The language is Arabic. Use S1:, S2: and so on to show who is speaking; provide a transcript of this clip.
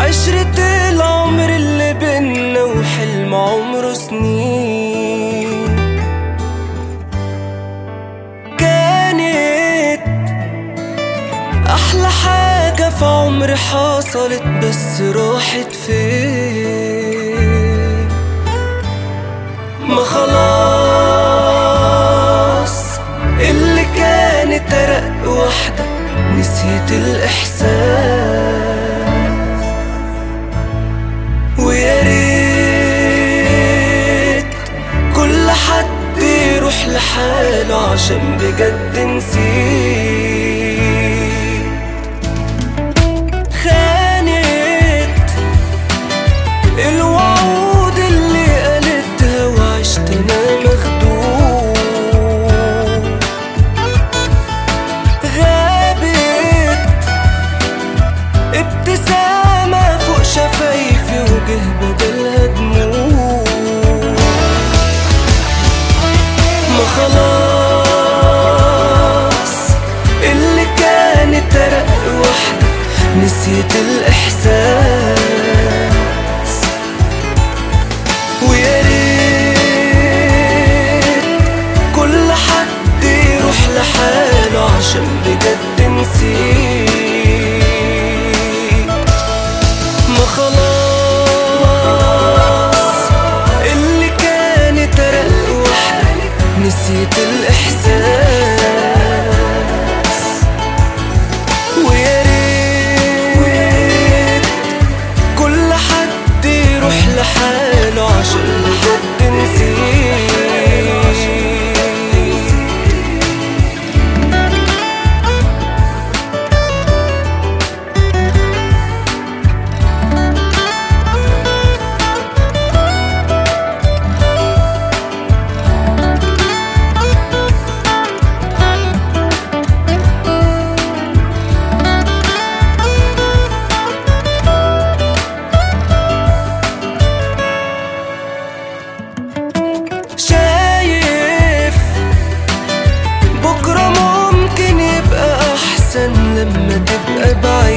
S1: عشرة العمر اللي بينا وحلم عمره سنين، كانت أحلى حاجة في عمري حصلت، بس راحت فين؟ ما خلاص اللي كانت أرق واحدة نسيت الإحساس. ويا ريت كل حد يروح لحاله عشان بجد نسيت. خانت الوعود اللي قالتها وعشت أنا مخدوع. غابت ابتسامة فوق شفايفي وجه بدلها دموع. ما خلاص اللي كانت أرق واحدة نسيت الإحساس. ويا ريت كل حد يروح لحاله عشان بجد نسيت. ما خلاص اللي كانت أرق واحدة نسيت الإحساس. ويا ريت كل حد يروح لحاله عشان بجد نسيت. بكرة ممكن يبقى أحسن لما تبقى بعيد.